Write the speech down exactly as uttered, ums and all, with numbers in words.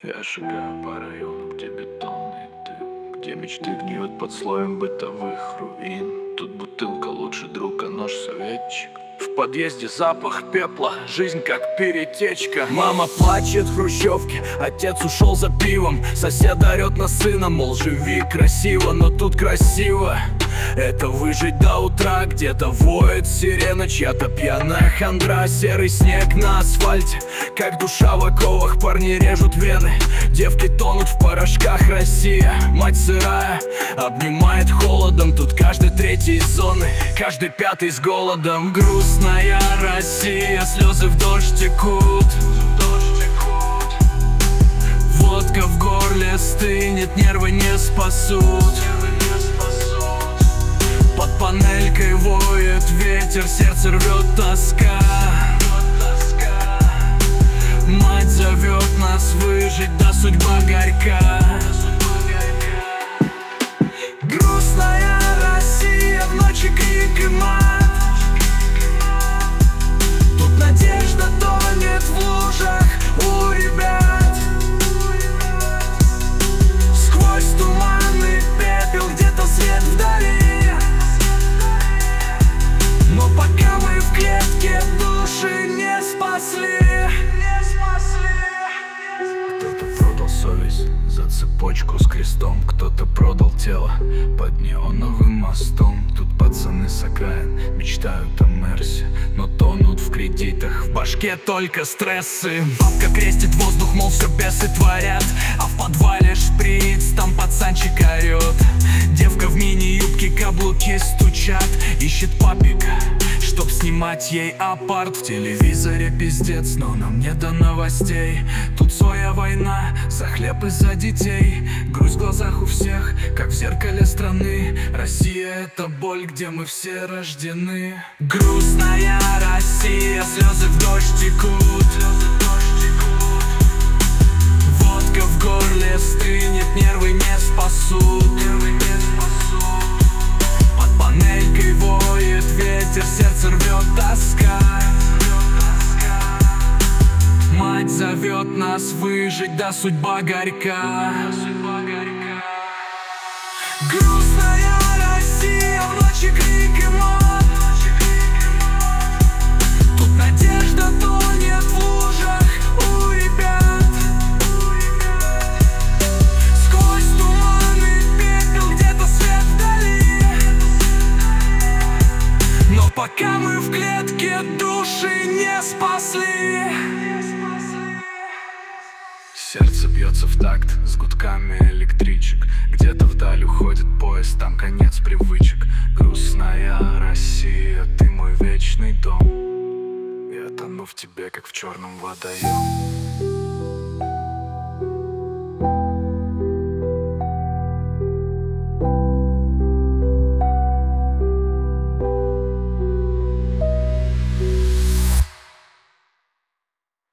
Я шагаю по району, где бетонный дым, где мечты гниют под слоем бытовых руин. Тут бутылка лучший друг, а нож советчик. В подъезде запах пепла, жизнь как перетечка. Мама плачет в хрущевке, отец ушел за пивом. Сосед орет на сына, мол, живи красиво. Но тут красиво — это выжить до утра. Где-то воет сирена, чья-то пьяная хандра. Серый снег на асфальте, как душа в оковах. Парни режут вены, девки тонут в порошках. Россия, мать сырая, обнимает холодом. Тут каждый третий из зоны, каждый пятый с голодом. Грустная Россия, слезы в дождь текут. Водка в горле стынет, нервы не спасут. Под панелькой воет ветер, сердце рвет тоска. Мать зовет нас выжить, да судьба горька. Грустная Россия, в ночи крик и мат. Тут надежда тонет в лужах у ребят. Сквозь туман и пепел где-то свет вдали. Но пока мы в клетке, души не спасли. Кто-то продал совесть за цепочку с крестом. Кто-то продал тело под неоновым мостом. Тут пацаны с окраин мечтают о Мерсе, но тонут в кредитах, в башке только стрессы. Бабка крестит воздух, мол, все бесы творят. А в подвале шприц, там пацанчик орет. Девка в мини-юбке, каблуки стучат. Ищет папика, чтоб снимать ей апарт. В телевизоре пиздец, но нам не до новостей. Тут своя война, за хлеб и за детей. Грусть в глазах у всех, как в зеркале страны. Россия — это боль, где мы все рождены. Грустная Россия, слезы в дождь текут. Водка в горле стынет, нервы не спасут. Под панелькой воет ветер, сердце рвет тоска. Мать зовет нас выжить, да судьба горька. Грустная Россия, в ночи крик и мат. Тут надежда тонет в лужах у ребят. Сквозь туман и пепел где-то свет вдали. Но пока мы в клетке, души не спасли. Сердце бьется в такт с гудками электричек. Где-то вдаль уходит поезд, там конец привычек. Грустная Россия, ты мой вечный дом. Я тону в тебе, как в черном водоеме.